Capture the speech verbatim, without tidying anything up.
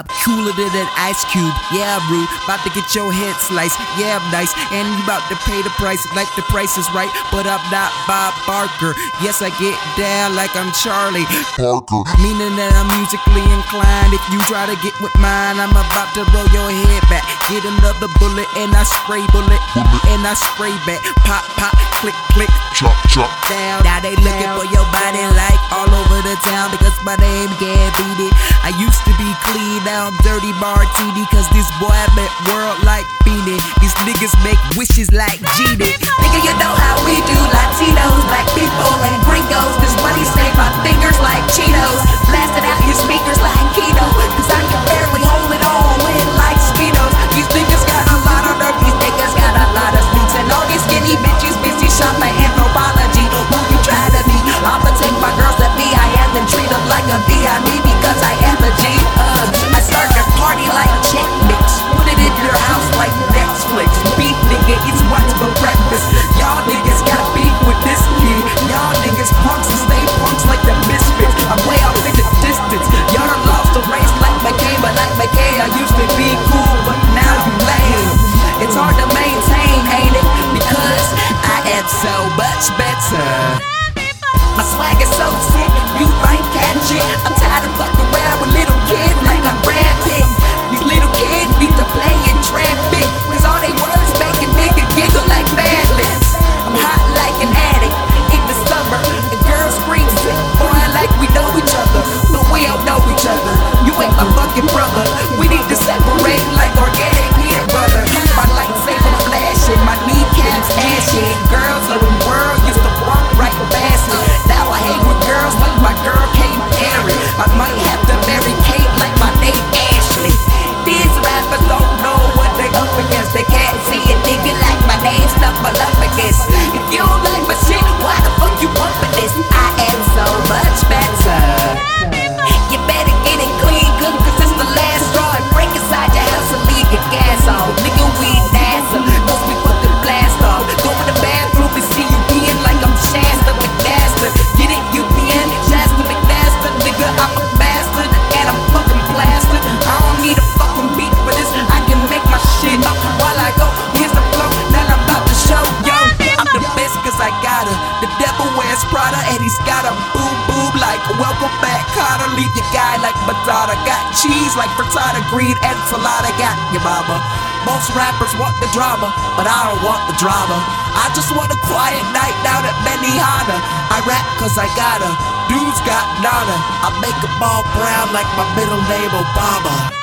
I'm cooler than an ice cube, yeah I'm rude. About to get your head sliced, yeah I'm nice. And you about to pay the price like the price is right. But I'm not Bob Barker. Yes, I get down like I'm Charlie Parker, meaning that I'm musically inclined. If you try to get with mine, I'm about to roll your head back. Get another bullet and I spray bullet, bullet. And I spray back. Pop, pop, click, click, chop, chop down. Now they looking for your body like all over the town because my name can't beat it. I used to be clean, now I'm dirty martini. Cause this boy I met world like Beanie. These niggas make wishes like Genie. Nigga, you know how we do Latinos, black people and gringos. This money save my fingers like Cheetos. Blasting out your speakers like Keno. Cause I can barely hold it all in like Skinos. These niggas got a lot of nerve, these niggas got a lot of speech. And all these skinny bitches busy shopping anthropology. Who you try to be? I'ma take my girls to V I M and treat them like a V I P because I am a G. Uh, I start the party like Check Mix. Put it in your house like Netflix. Beef nigga, it's what's for breakfast. Y'all niggas got beef with this kid. Y'all niggas punks and stay punks like the Misfits. I'm way off in the distance. Y'all done lost the race like McKay, but like McKay I used to be cool, but now you lame. It's hard to maintain, ain't it? Because I am so much better. My swag is so sick, you ain't catch it. I'm tired of fucking around with little kids like I'm Brad Pitt. These little kids need to play in traffic, cause all they words make a nigga giggle like bad lips. I'm hot like an addict in the summer. The girls scream sick, boy, like we know each other, but we don't know each other. You ain't my fucking brother. We need to separate like organic peanut butter. My lightsaber flashing, my kneecaps ashy. Girls of the world used to walk right past me. Now I hang with girls like my girl Kate Perry. I might have to marry Kate like my name Ashley. These rappers don't know what they up against. They can't see a nigga like my name stumble up against. If you don't like my shit, why the fuck you bumping this? I am so much better. You better get it clean, good, cause it's the last straw. And break inside your house and leave your gas on. Nigga, we NASA, cause we fucking blast off. Go in the bathroom and see you peeing like I'm Shasta McNaster. Get it, U P N, Shasta McNaster. Nigga, I'm a bastard and I'm fucking blasted. I don't need a fucking beat for this. I can make my shit up while I go. Here's the flow that I'm about to show. Yo, I'm the best cause I got her. The devil wears Prada and he's got a boob boob like welcome back Carter. Leave your guy like Madonna. Got cheese like frittata, green enchilada. Got your mama. Most rappers want the drama, but I don't want the drama. I just want a quiet night down at Benihana. I rap cause I gotta. Dudes got nada. I make 'em all brown like my middle name Obama.